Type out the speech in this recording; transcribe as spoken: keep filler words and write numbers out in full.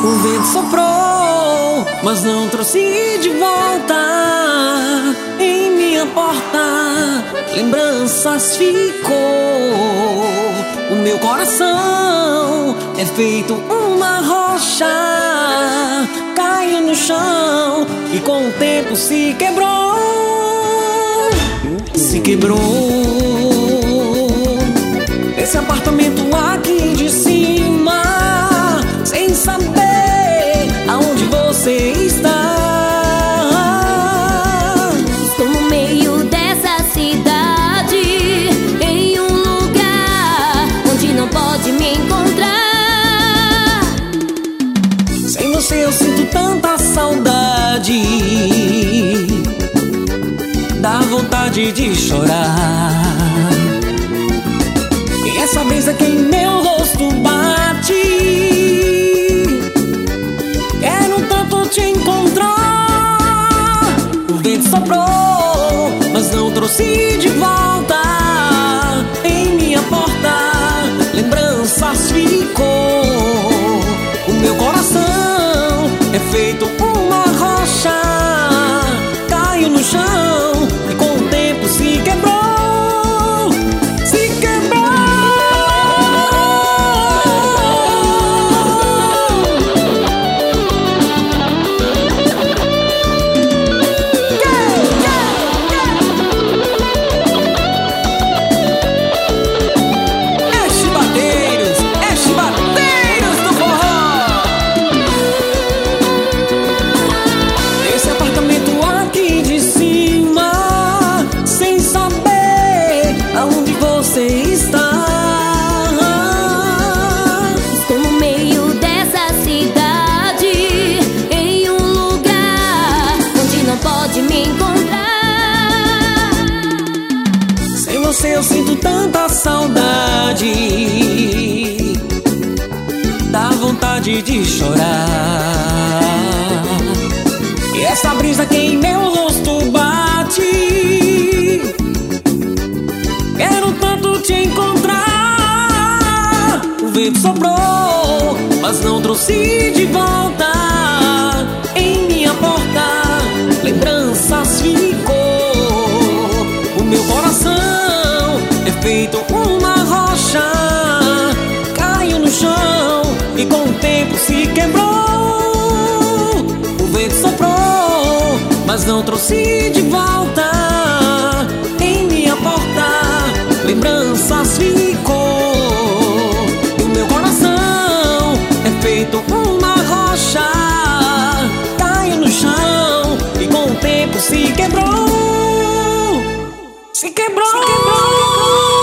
O vento soprou, mas não trouxe de volta. Em minha porta, lembranças ficou. O meu coração é feito uma rocha, caiu no chão e com o tempo se quebrou. Se quebrou. Esse apartamento aqui de cima, sem saber aonde você está. Estou no meio dessa cidade, em um lugar onde não pode me encontrar. Sem você eu sinto tanta saudade, dá vontade de chorar. E essa brisa que em meu rosto bate, quero tanto te encontrar. O vento soprou, mas não trouxe de volta. Em minha porta, lembranças ficou. O meu coração é feito uma rocha, caiu no chão e com o tempo se quebrou. Se quebrou. É chibateiros, é chibateiros do forró. Esse apartamento aqui de cima, sem saber aonde você está. Estou no meio dessa cidade, em um lugar onde não pode me encontrar. Sem você eu sinto tanta saudade, dá vontade de chorar. E essa brisa que em meu rosto bate, quero tanto te encontrar. O vento soprou, mas não trouxe de volta. Em minha porta, lembranças ficou. O meu coração é feito uma rocha, caiu no chão e com o tempo se quebrou. O vento soprou, mas não trouxe de volta. Em minha porta, lembranças ficou. O meu coração é feito uma rocha, caiu no chão e com o tempo se quebrou. Se quebrou, se quebrou.